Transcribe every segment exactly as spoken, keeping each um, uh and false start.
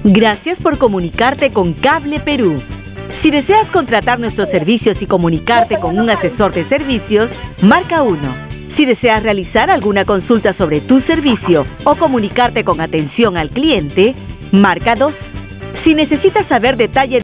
Gracias por comunicarte con Cable Perú. Si deseas contratar nuestros servicios y comunicarte con un asesor de servicios, marca uno. Si deseas realizar alguna consulta sobre tu servicio o comunicarte con atención al cliente, marca dos. Si necesitas saber detalles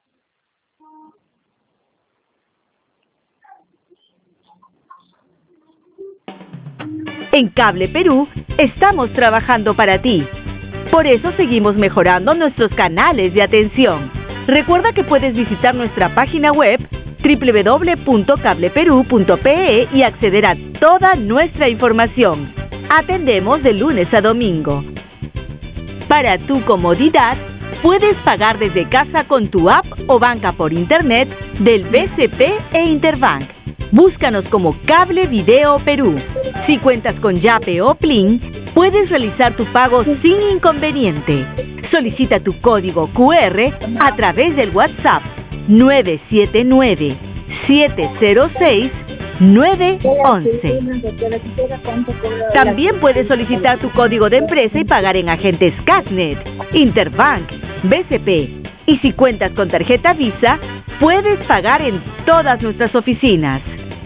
en Cable Perú, estamos trabajando para ti. Por eso seguimos mejorando nuestros canales de atención. Recuerda que puedes visitar nuestra página web doble u doble u doble u punto cable perú punto pe e y acceder a toda nuestra información. Atendemos de lunes a domingo. Para tu comodidad, puedes pagar desde casa con tu app o banca por internet del B C P e Interbank. Búscanos como Cable Video Perú. Si cuentas con Yape o Plin, puedes realizar tu pago sin inconveniente. Solicita tu código cu erre a través del WhatsApp nueve siete nueve, siete cero seis, nueve once. También puedes solicitar tu código de empresa y pagar en agentes Casnet, Interbank, B C P. Y si cuentas con tarjeta Visa, puedes pagar en todas nuestras oficinas.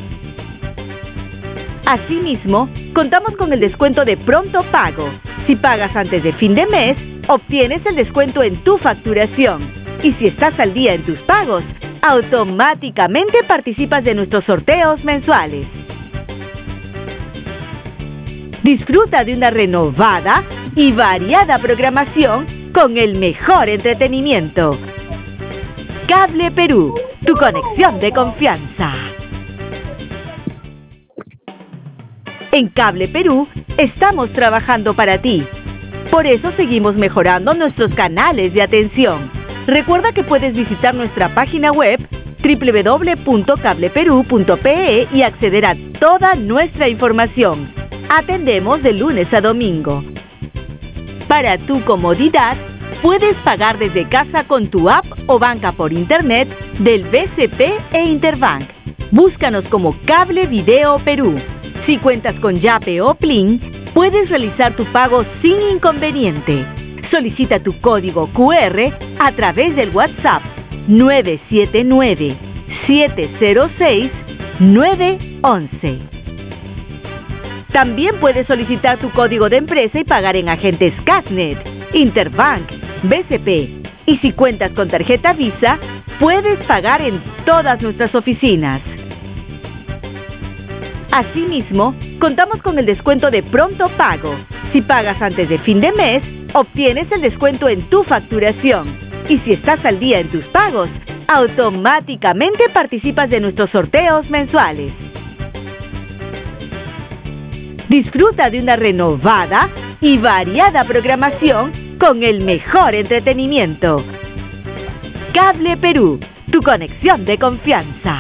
Asimismo, contamos con el descuento de pronto pago. Si pagas antes de fin de mes, obtienes el descuento en tu facturación. Y si estás al día en tus pagos, automáticamente participas de nuestros sorteos mensuales. Disfruta de una renovada y variada programación con el mejor entretenimiento. Cable Perú, tu conexión de confianza. En Cable Perú, estamos trabajando para ti. Por eso seguimos mejorando nuestros canales de atención. Recuerda que puedes visitar nuestra página web doble u doble u doble u punto cable perú punto pe e y acceder a toda nuestra información. Atendemos de lunes a domingo. Para tu comodidad, puedes pagar desde casa con tu app o banca por internet del B C P e Interbank. Búscanos como Cable Video Perú. Si cuentas con Yape o Plin, puedes realizar tu pago sin inconveniente. Solicita tu código cu erre a través del WhatsApp nueve siete nueve, siete cero seis, nueve once. También puedes solicitar tu código de empresa y pagar en agentes Casnet, Interbank, B C P. Y si cuentas con tarjeta Visa, puedes pagar en todas nuestras oficinas. Asimismo, contamos con el descuento de pronto pago. Si pagas antes de fin de mes, obtienes el descuento en tu facturación. Y si estás al día en tus pagos, automáticamente participas de nuestros sorteos mensuales. Disfruta de una renovada y variada programación con el mejor entretenimiento. Cable Perú, tu conexión de confianza.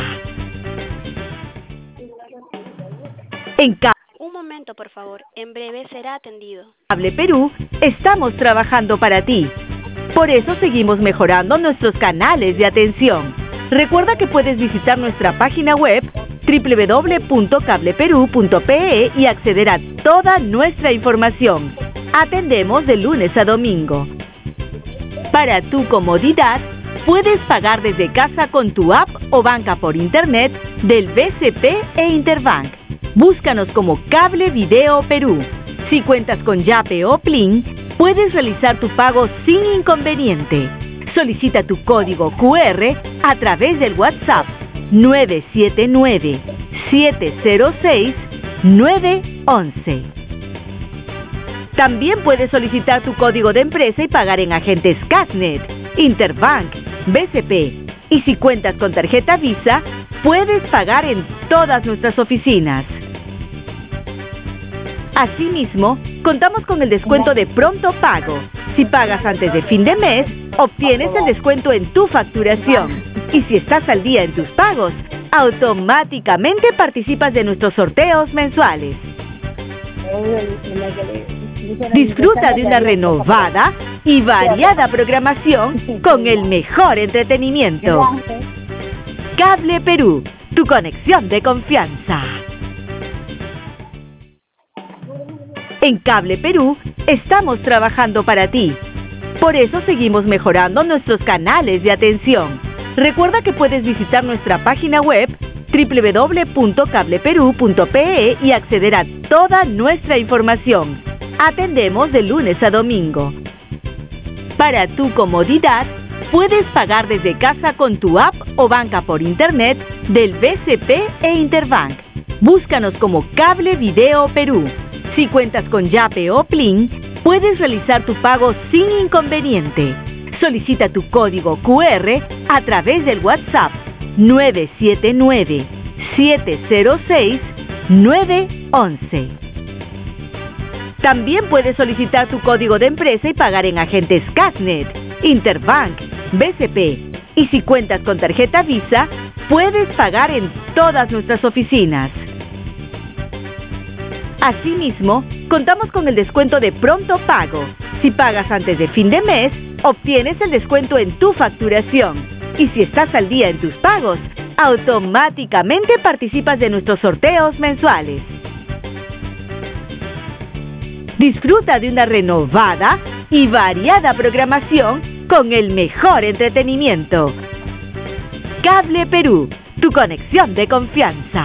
En Cable Un momento, por favor. En breve será atendido. Cable Perú, estamos trabajando para ti. Por eso seguimos mejorando nuestros canales de atención. Recuerda que puedes visitar nuestra página web doble u doble u doble u punto cable perú punto pe e y acceder a toda nuestra información. Atendemos de lunes a domingo. Para tu comodidad, puedes pagar desde casa con tu app o banca por internet del B C P e Interbank. Búscanos como Cable Video Perú. Si cuentas con Yape o Plin, puedes realizar tu pago sin inconveniente. Solicita tu código cu erre a través del WhatsApp nueve siete nueve, siete cero seis, nueve once. También puedes solicitar tu código de empresa y pagar en agentes Casnet, Interbank, B C P. Y si cuentas con tarjeta Visa, puedes pagar en todas nuestras oficinas. Asimismo, contamos con el descuento de pronto pago. Si pagas antes de fin de mes, obtienes el descuento en tu facturación. Y si estás al día en tus pagos, automáticamente participas de nuestros sorteos mensuales. Disfruta de una renovada y variada programación con el mejor entretenimiento. Cable Perú, tu conexión de confianza. En Cable Perú, estamos trabajando para ti. Por eso seguimos mejorando nuestros canales de atención. Recuerda que puedes visitar nuestra página web doble u doble u doble u punto cable perú punto pe e y acceder a toda nuestra información. Atendemos de lunes a domingo. Para tu comodidad, puedes pagar desde casa con tu app o banca por internet del B C P e Interbank. Búscanos como Cable Video Perú. Si cuentas con Yape o Plin, puedes realizar tu pago sin inconveniente. Solicita tu código cu erre a través del WhatsApp nueve siete nueve, siete cero seis, nueve once. También puedes solicitar tu código de empresa y pagar en agentes Casnet, Interbank, B C P. Y si cuentas con tarjeta Visa, puedes pagar en todas nuestras oficinas. Asimismo, contamos con el descuento de pronto pago. Si pagas antes de fin de mes, obtienes el descuento en tu facturación. Y si estás al día en tus pagos, automáticamente participas de nuestros sorteos mensuales. Disfruta de una renovada y variada programación con el mejor entretenimiento. Cable Perú, tu conexión de confianza.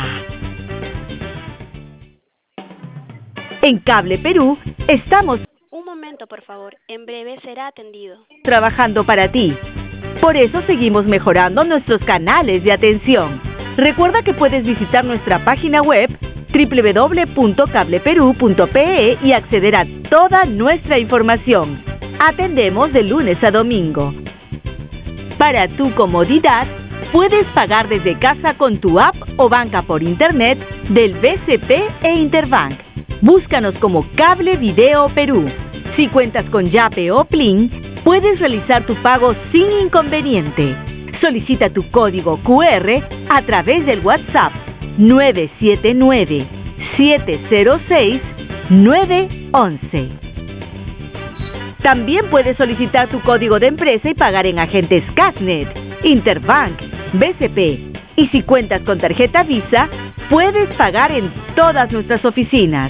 En Cable Perú estamos Un momento, por favor. En breve será atendido. trabajando para ti. Por eso seguimos mejorando nuestros canales de atención. Recuerda que puedes visitar nuestra página web doble u doble u doble u punto cable perú punto pe e y acceder a toda nuestra información. Atendemos de lunes a domingo. Para tu comodidad, puedes pagar desde casa con tu app o banca por internet del B C P e Interbank. Búscanos como Cable Video Perú. Si cuentas con Yape o Plin, puedes realizar tu pago sin inconveniente. Solicita tu código cu erre a través del WhatsApp nueve siete nueve, siete cero seis, nueve once. También puedes solicitar tu código de empresa y pagar en agentes Casnet, Interbank, B C P. Y si cuentas con tarjeta Visa, puedes pagar en todas nuestras oficinas.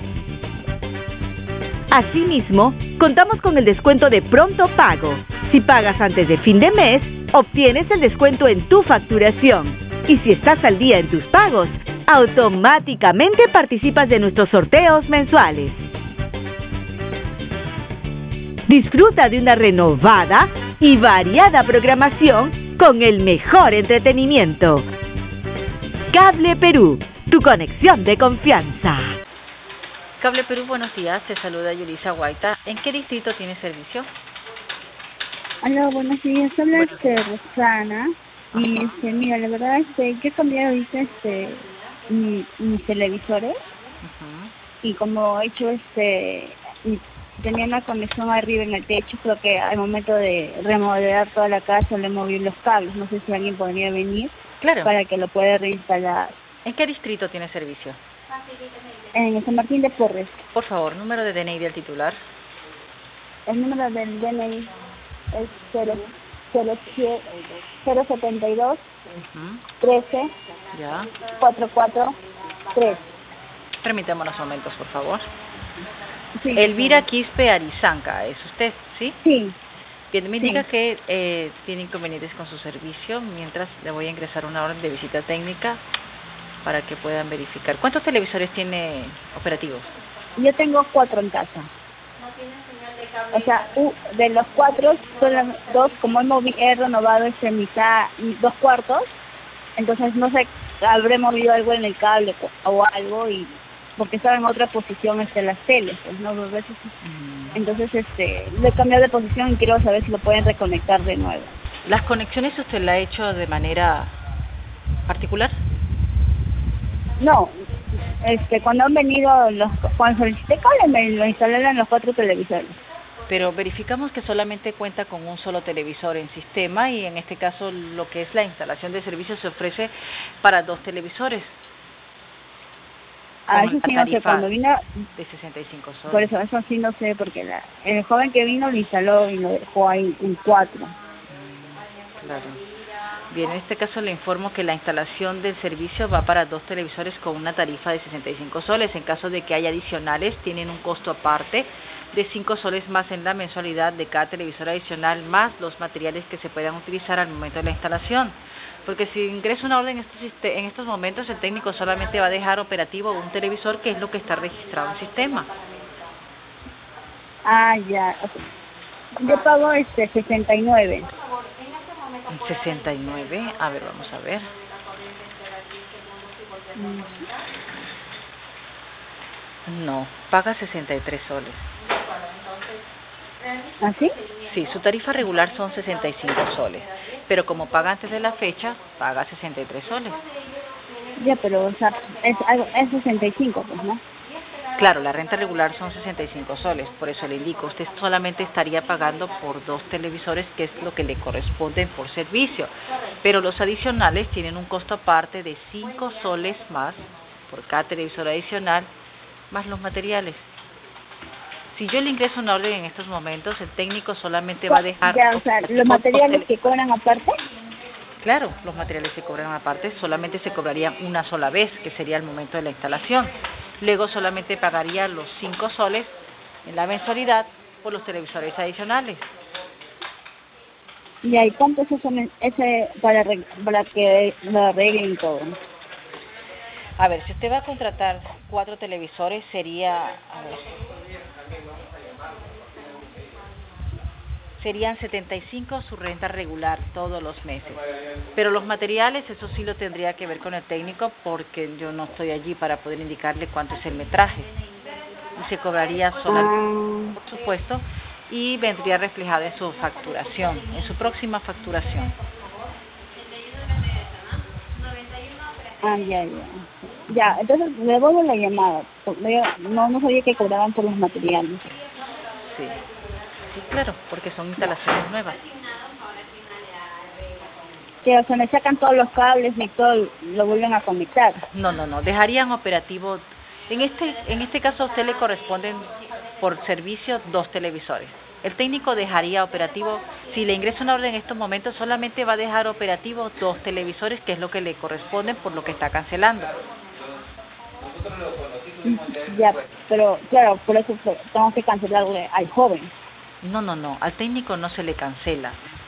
Asimismo, contamos con el descuento de pronto pago. Si pagas antes de fin de mes, obtienes el descuento en tu facturación. Y si estás al día en tus pagos, automáticamente participas de nuestros sorteos mensuales. Disfruta de una renovada y variada programación con el mejor entretenimiento. Cable Perú, tu conexión de confianza. Cable Perú, buenos días. Te saluda Yulisa Guaita. ¿En qué distrito tiene servicio? Hola, buenos días. Habla este, Rosana. Y este, mira, la verdad, este, yo he cambiado ahorita este, mi, mis televisores. Uh-huh. Y como he hecho, este, y tenía una conexión arriba en el techo, creo que al momento de remodelar toda la casa le moví los cables. No sé si alguien podría venir Claro. para que lo pueda reinstalar. ¿En qué distrito tiene servicio? En San Martín de Porres. Por favor, número de D N I del titular. El número del D N I es cero setenta y dos, Uh-huh. trece, Ya. cuatro cuatro tres. Permítame unos momentos, por favor. Sí, Elvira Quispe Arizanca, ¿es usted? ¿Sí? Sí. Bien, me Sí. indica que eh, tiene inconvenientes con su servicio, mientras le voy a ingresar una orden de visita técnica para que puedan verificar. ¿Cuántos televisores tiene operativos? Yo tengo cuatro en casa. O sea, u- de los cuatro, solo dos, como he, movi- he renovado este mitad, dos cuartos, entonces no sé, habré movido algo en el cable co- o algo, y porque estaba en otra posición este las teles, pues no dos veces. Mm. Entonces este le he cambiado de posición y quiero saber si lo pueden reconectar de nuevo. ¿Las conexiones usted la ha hecho de manera particular? No, este cuando han venido los cuando solicité cable me lo instalaron en los cuatro televisores. Pero verificamos que solamente cuenta con un solo televisor en sistema y en este caso lo que es la instalación de servicio se ofrece para dos televisores. Ah, con eso la sí no sé, tarifa cuando vino, de sesenta y cinco soles. por eso, eso sí no sé, porque la, el joven que vino lo instaló y lo dejó ahí en cuatro. Mm, Claro. Bien, en este caso le informo que la instalación del servicio va para dos televisores con una tarifa de sesenta y cinco soles. En caso de que haya adicionales, tienen un costo aparte de cinco soles más en la mensualidad de cada televisor adicional, más los materiales que se puedan utilizar al momento de la instalación. Porque si ingresa una orden en estos, en estos momentos, el técnico solamente va a dejar operativo un televisor, que es lo que está registrado en el sistema. Ah, ya. Yo pago este sesenta y nueve. sesenta y nueve, a ver, vamos a ver. No, paga sesenta y tres soles. ¿Así? Sí, su tarifa regular son sesenta y cinco soles, pero como paga antes de la fecha, paga sesenta y tres soles. Ya, pero o sea, es, algo- es sesenta y cinco, pues, ¿no? Claro, la renta regular son sesenta y cinco soles, por eso le indico, usted solamente estaría pagando por dos televisores, que es lo que le corresponde por servicio, pero los adicionales tienen un costo aparte de cinco soles más por cada televisor adicional, más los materiales. Si yo le ingreso una orden en estos momentos, el técnico solamente va a dejar... Ya, o sea, los materiales que cobran aparte. Claro, los materiales se cobran aparte, solamente se cobrarían una sola vez, que sería el momento de la instalación. Luego solamente pagaría los cinco soles en la mensualidad por los televisores adicionales. Ya, ¿y cuánto es eso, men- ese para, arreg- para que lo arreglen todo? A ver, si usted va a contratar cuatro televisores, sería... A ver, serían setenta y cinco su renta regular todos los meses. Pero los materiales, eso sí lo tendría que ver con el técnico, porque yo no estoy allí para poder indicarle cuánto es el metraje. Y se cobraría solamente, por supuesto, y vendría reflejado en su facturación, en su próxima facturación. Ah, ya, ya. Ya, entonces le devuelvo la llamada. porque yo No, no sabía que cobraban por los materiales. Sí, sí, claro, porque son instalaciones nuevas. Que, o sea, me sacan todos los cables y todo, lo vuelven a conectar. No, no, no, dejarían operativo. En este, en este caso a usted le corresponden por servicio dos televisores. El técnico dejaría operativo, si le ingresa una orden en estos momentos, solamente va a dejar operativo dos televisores, que es lo que le corresponden por lo que está cancelando. Ya, pero claro, por eso pues, tengo que cancelarle al joven. No, no, no, al técnico no se le cancela.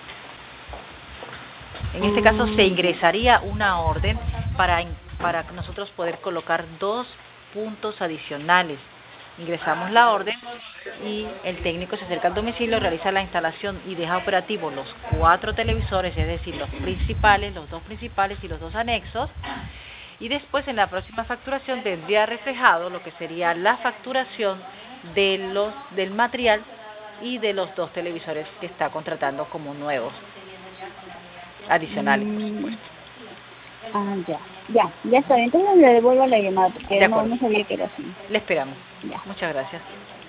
En este caso se ingresaría una orden para, para nosotros poder colocar dos puntos adicionales. Ingresamos la orden y el técnico se acerca al domicilio, realiza la instalación y deja operativo los cuatro televisores, es decir, los principales, los dos principales y los dos anexos. Y después en la próxima facturación vendría reflejado lo que sería la facturación de los del material y de los dos televisores que está contratando como nuevos, adicionales, por supuesto. Ah, ya, ya, ya está bien. Entonces le devuelvo la llamada porque De no, acuerdo. no sabía que era así. Le esperamos. Ya. Muchas gracias.